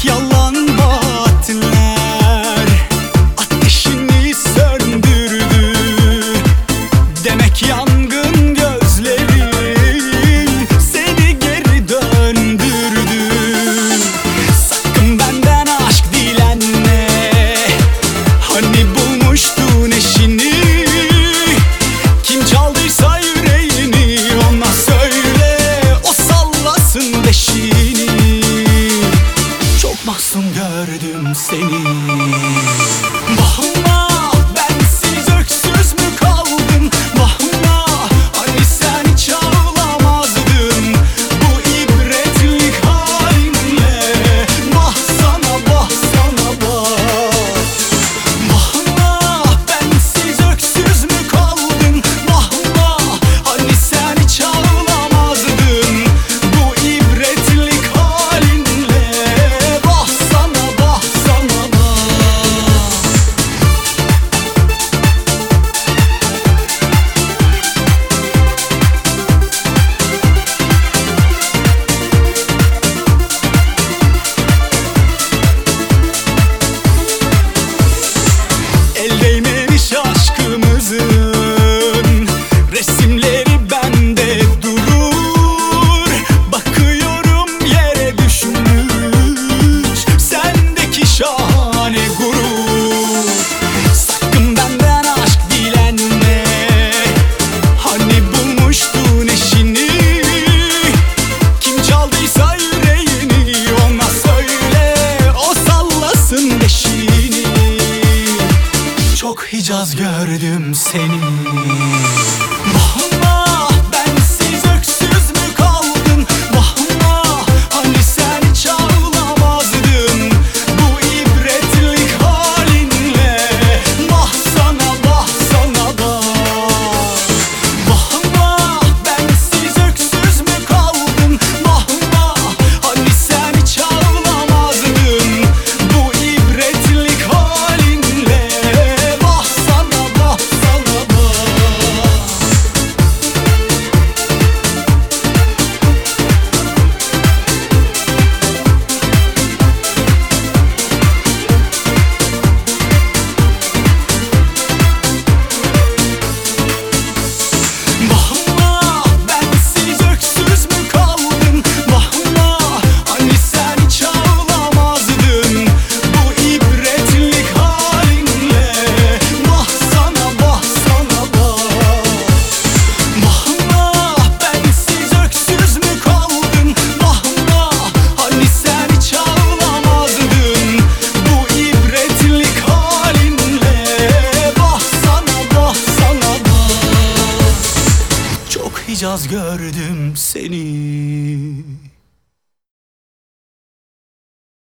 yalan vaatler ateşini söndürdü. Demek yangın gözlerin seni geri döndürdü. Sakın benden aşk dilenme, hani bulmuştun eşini. Kim çaldıysa yüreğini ona söyle, o sallasın beşini. Çok mahzun gördüm seni. Vahma, bensiz öksüz mü kaldın? Vahma, hani sen hiç ağlamazdın bu ibretlik halinle. Vah sana, vah sana, vah. Vahma, bensiz öksüz mü kaldın? Vahma, hani sen hiç ağlamazdın bu ibretlik halinle. Vah sana, vah sana, vah. El değmemiş aşkımızın resimleri bende durur. Bakıyorum yere düşmüş sendeki şahane gurur. Sakın benden aşk dilenme, hani bulmuştun eşini. Kim çaldıysa yüreğini ona söyle, o sallasın beşini. Çok Hicaz gördüm seni. Vahma, bensiz öksüz mü kaldın? Vahma, hani sen hiç ağlamazdın bu ibretlik halinle. Vah sana, vah sana, vah. Vahma, bensiz öksüz mü kaldın? Vahma, hani sen hiç ağlamazdın bu ibretlik halinle. Vah sana, vah sana, vah. Vahma, bensiz öksüz mü kaldın? Vahma, hani sen hiç ağlamazdın bu ibretlik halinle. Vah sana, vah sana, vah. Vahma, bensiz öksüz mü kaldın? Vahma, hani sen hiç ağlamazdın bu ibretlik halinle. Vah sana, vah sana, vah. Çok Hicaz gördüm seni.